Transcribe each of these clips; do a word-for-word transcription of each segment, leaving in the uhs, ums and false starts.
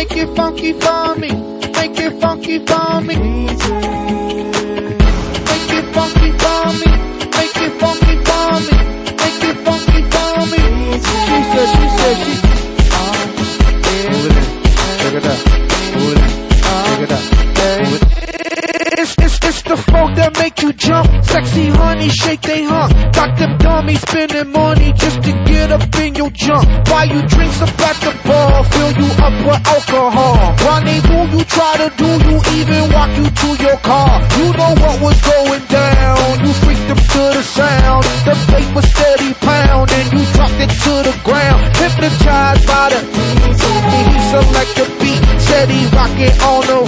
make it funky for me. Make it funky for me. Make it funky for me. Make it funky for me. Make it funky for me. She said, she said, she. Move it in. Check it out. Move it in. Check it out. Move it. It's, it's, it's the funk that make you jump. Sexy honey, shake they hump. Got them dummies spending money just to get up in your junk. Buy you drinks up at the bar, fill you up with alcohol. Rendezvous you try to do, you even walk you to your car. You know what was going down, you freaked them to the sound. The bass was steady pound and you dropped it to the ground. Hypnotized by the and he select the beat. Steady rocking on the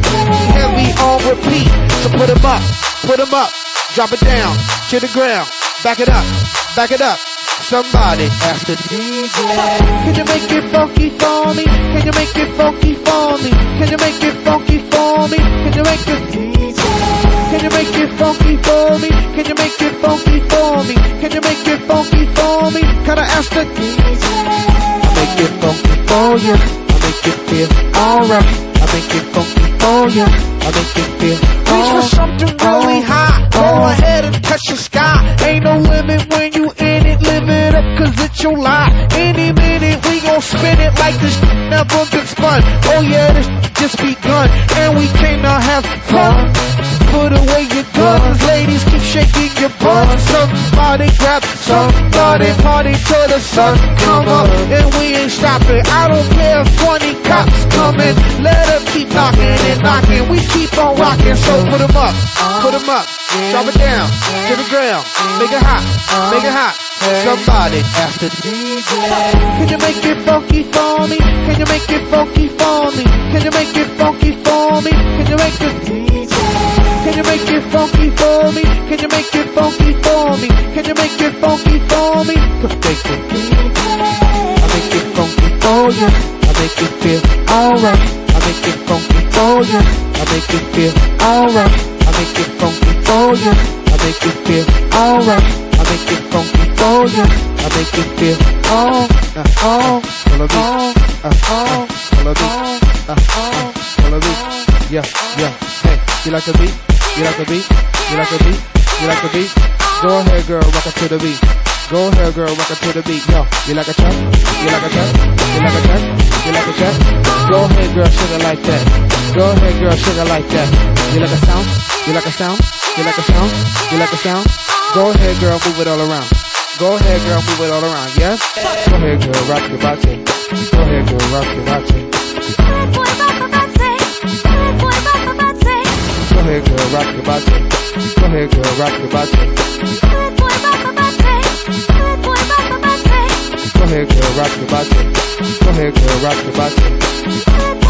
heavy on repeat. So put him up, put him up, drop it down to the ground. Back it up, back it up. Somebody ask the D J. Can you make it funky for me? Can you make it funky for me? Can you make it funky for me? Can you make it D J? Can you make it funky for me? Can you make it funky for me? Can you make it funky for me? Can I ask the D J? I make it funky for you. I make it feel alright. I make it funky for you. I make it feel alright. Reach for something really high. Go ahead and touch the sky. Ain't no limit when you in it. Live it up cause it's your life. Any minute we gon' spin it like this never been spun. Oh yeah, this just begun. And we came to have fun. Put away your guns. Ladies keep shaking your butt. Somebody grab somebody. Party till the sun come up. And we ain't stopping. I don't care if twenty cops coming. Let them keep knocking and knocking. We keep on rocking. So put them up. Put them up. Drop it down to the ground. Make it hot. Make it hot. Somebody ask the D J. Can you make it funky for me? Can you make it funky for me? Can you make it funky for me? Can you make it D J? Can you make it funky for me? Can you make it funky for me? Can you make it funky for me? Cause make it D J. I make it funky for you. I make it feel alright. I make it funky for you. I make it feel alright. I make it funky for you. I make it feel alright. I make it funky for you. I make it feel all, uh, all, all of it, uh, all, all of it, uh, all, all of it. Yeah, yeah. Hey, you like the beat? You like the beat? You like the beat? You like the beat? Go ahead, girl, rock it to the beat. Go ahead, girl, rock it to the beat. Yo, you like a track? You like a track? You like a track? You like a track? Go ahead, girl, sugar like that. Go ahead, girl, sugar like that. You like a sound? You like a sound? You like a sound? You like a sound? Go ahead, girl, move it all around. Go ahead, girl, move it all around, yes? Go ahead, girl, rock your body. Go ahead, girl, rock your body. Go ahead, girl, rock your body. Go ahead, girl, rock your body. Go ahead, girl, rock your body. Go ahead, girl, rock your body.